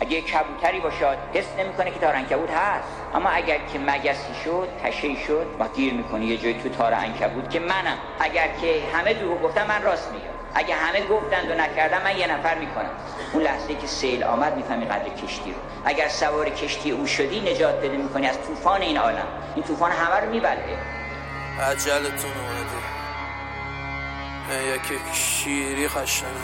اگه کبوتری باشد حس نمیکنه که تار عنکبوت هست، اما اگر که مگسی شد، تشی شد، ما گیر میکنه یه جای تو تار عنکبوت که منم. اگر که همه دروغ گفتن من راست میگم، اگه همه گفتند و نکردم من یه نفر میکنم. اون لحظه که سیل آمد میفهمی قدر کشتی رو. اگر سوار کشتی او شدی نجات پیدا میکنی از طوفان این عالم. این طوفان همه رو میبلعه. عجلتون اومده یکی شیری خشنه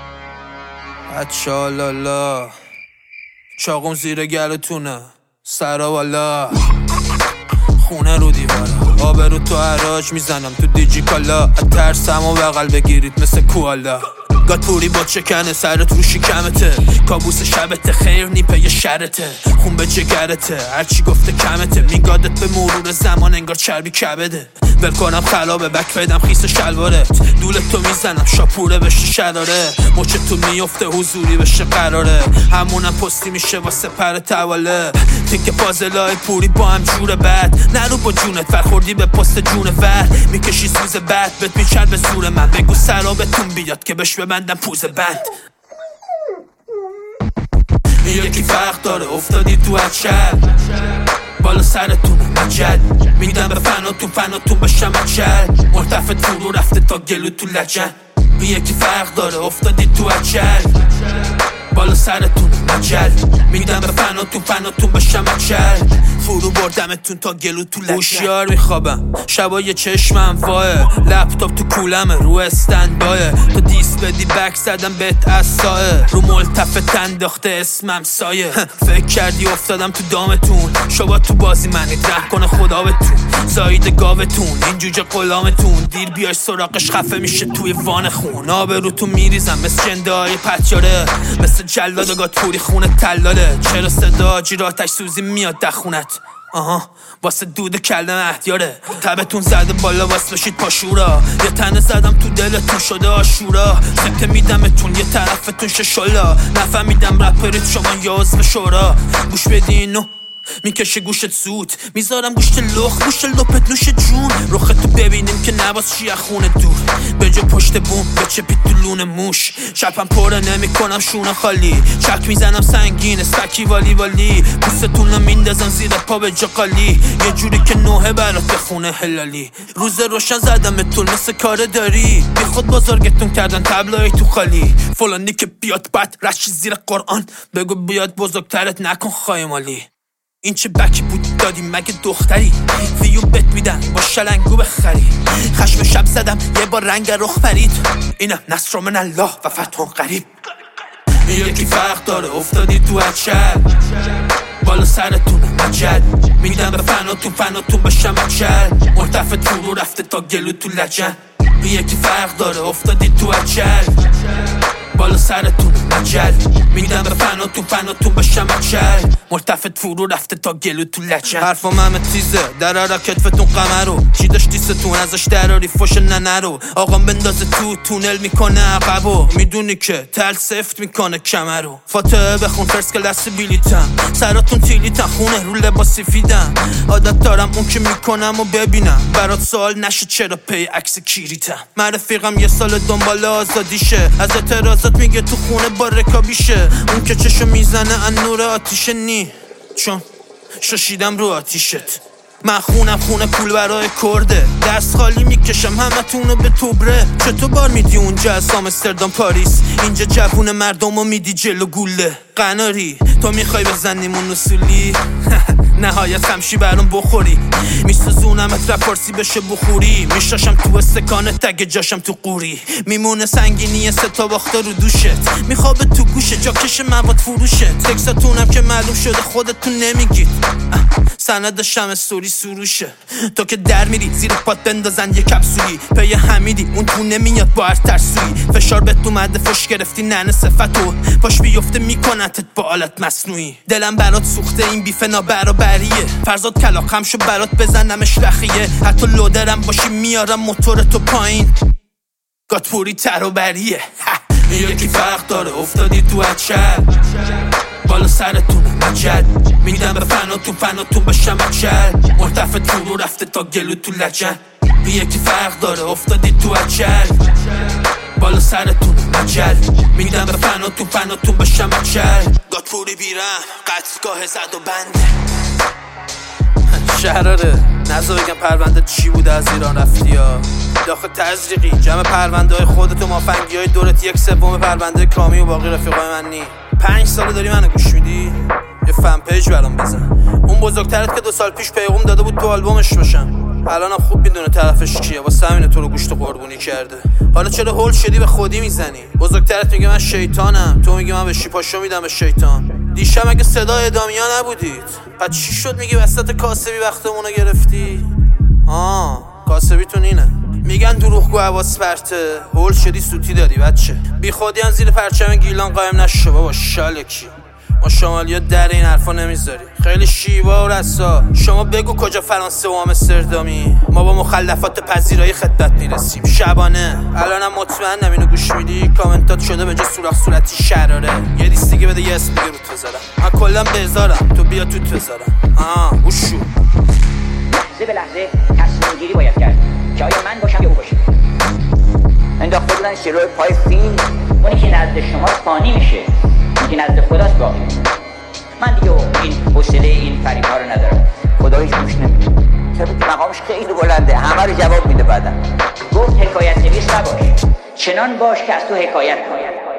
اچالالا چاقم زیر گلتونه سرا والا خونه رو دیوارا آبرو تو حراج میزنم تو دیجی کالا ترسم و بغل بگیرید مثل کوالا گاتپوری با چکنه سرت رو شکمته کابوس شبته خیر نیپه یه شرته خون به جگرته هرچی گفته کمته میگادت به مرور زمان انگار چربی کبده ول کنم خلابه بک پیدم خیس شلوارت دولت تو میزنم شاپوره بشه شراره مچه تو میفته حضوری بشه قراره همونم پستی میشه واسه پر تواله تیک پازلای پوری با هم جور بد نرو با جونت فرخوردی به پست جون ور میکشی سوز بد بهت میچر به زور من بگو سرابتون بیاد که بش ببندم پوز بند یکی فرق داره افتادی تو اچل بالا سرتونه مجل میدم به فناتون بشم اچل مرتفت فرو رفته تا گلو تو لجن یکی فرق داره افتادی تو اچل بالا سرتونه مجل میدم به فناتون بشم اچل فرو بردمتون تا گلو تو لجن هوشیار میخوابم شبای چشمم واه لپتاپ تو کولمه رو استندبایه تو دیس بدی بک زدم بهت اصاه رو ملتفت انداخته اسمم سایه فکر کردی افتادم تو دامتون شبا تو بازی منید رحم کنه خدا بهتون زاید گاوتون این جوجه غلامتون دیر بیای سراغش خفه میشه توی وان خون آبروتون میریزم مثل جندای پتیاره مثل جلاد گاتپوری خونه تلاله چرا صدا جیراتش سوزی میاد دخونت واسه دود کلم احتیاره تبتون زده بالا واسه بشید پاشورا یه تنه زدم تو دلتون شده آشورا سکته میدمتون یه طرفتون ششالا نفهمیدم رپرید شما یازم شورا گوش بدینو میکشه گوشت زود میذارم گوشت لخ گوشت لپت نوش جون رختو ببینیم که نباز چی خونه دور به جا پشت بوم به چپی تو لون موش شبم پره نمیکنم شونه خالی چک میزنم سنگین اسپکی والی پوستتون رو میندازم زیر پا به جا قالی یه جوری که نوحه برات بخونه هلالی روز روشن زدمتون مثل کار داری بی خود بزرگتون کردن تبلای تو خالی فلانی که بیاد بد رشی زیر قرآن بگو بیاد بزرگترت نکن خایمالی این چه بکی بود دادی مگه دختری ویو بت میدن با شلنگو بخری خشم شب زدم یه بار رنگ رخ پرید اینم نصر من الله و فتح قریب یکی فرق داره افتادی تو اچل بالا سرتونه مجل میدم به فناتون بشم اچل مرتفت فرو رفته تا گلو تو لجن یکی فرق داره افتادی تو اچل بالا سرتون مجل میدم به فناتون بشم اچل مرتفت فرو رفته تا گلو تو لچن حرفم همه تیزه درارا کتفتون قمرو چی داشتی ستون ازش دراری فش ننرو آقام بندازه تو تونل میکنه عقبو میدونی که تل سفت میکنه کمرو فاتحه بخون فرس کلاس بیلیتم سراتون تیلیتن خونه رو لباس سفیدم عادت دارم اون که میکنم و ببینم برات سوال نشه چرا پی عکس کیریتم من رفیقم یه سال دنبال آزادیشه از اعتراضات میگه تو خونه با رکابیشه اون که چشو میزنه ان نور آتیشه نی چون شاشیدم رو آتیشت من خونم خونه پول برای کرده دست خالی میکشم همه تونو به توبره چطور بار میدی اونجا از آمستردام پاریس اینجا جوون مردمو میدی جلو گوله قناری تو میخوای بزنیمون اصولی نهایت خمشی برام بخوری میسوزونمت رپارسی بشه بخوری میشاشم تو استکانه تگ جاشم تو قوری میمونه سنگینی ستا باخته رو دوشت میخوابه تو گوشه جاکش مواد فروشه تکساتونم که معلوم شده خودتون نمیگید سندشم استوری سروشه تو که در میری زیر پات بندازن یه کپسولی پی حمیدی اون تو نمیاد با هر ترسویی فشار بهت اومده فش گرفتی ننه صفتو پاش بیفته میکنتت با آلت مصنوعی دلم برات سوخته این بیف نابرابریه فرزاد کلاقم شو برات بزنمش رخیه حتی لودرم باشی میارم موتورتو پایین گاتپوری تروبریه یکی فرق داره افتادی تو اچل بالا سرتون مجل میدم به فناتون بشم اچل مرتفت فرو رفته تا گلو تو لجن یکی فرق داره افتادی تو اچل بالا سرتون مجل میدم به فناتون بشم اچل پوری بیرم قتلگاه زد و بنده شهراره نزا بگم پرونده چی بوده از ایران رفتی یا داخل تزریقی جمع پرونده های خودت و مافنگی های دورت 1/3 پرونده کامی و باقی رفیقای من نی 5 ساله داری منو گوش میدی یه فن پیج برام بزن اون بزرگترت که 2 سال پیش پیغام داده بود تو آلبومش باشم الانم خوب میدونه طرفش کیه واسه همینه تو رو گوشت قربونی کرده حالا چرا هول شدی به خودی میزنی بزرگترت میگه من شیطانم تو میگی من به شیپاشو میدم به شیطان دیشب اگه صدای ادامیا نبودید پس چی شد میگی وسط کاسبی وقتمونو گرفتی کاسبیتون اینه میگن دروغگو حواس پرته هول شدی سوتی داری بچه بی خودی زیر پرچم گیلان قایم نشو بابا شالکی ما شمالی ها در این حرفا نمیذاری خیلی شیوا و رسا شما بگو کجا فرانسه و آمستردامی ما با مخلفات پذیرایی خدمت میرسیم شبانه الانم مطمئنم اینو گوش میدی کامنتات شده به جا سوراخ صورتی شراره یه لیست دیگه بده یه اسم دیگه روت بذارم من کلا بذارم تو بیا توت بذارم گوشو لحظه به لحظه تصمیم گیری باید کرد که آیا من باشم یا او باشه انداخته بودن شروع پای فیلم اونی که نزد شما فانی میشه که نزد خداست باقی من دیگه این حوصله این فریب ها رو ندارم خدا هیچ گوش نمیده طبق مقامش خیلی بلنده همه رو جواب میده بعدم گفت حکایت نویس نباش چنان باش که از تو حکایت کنه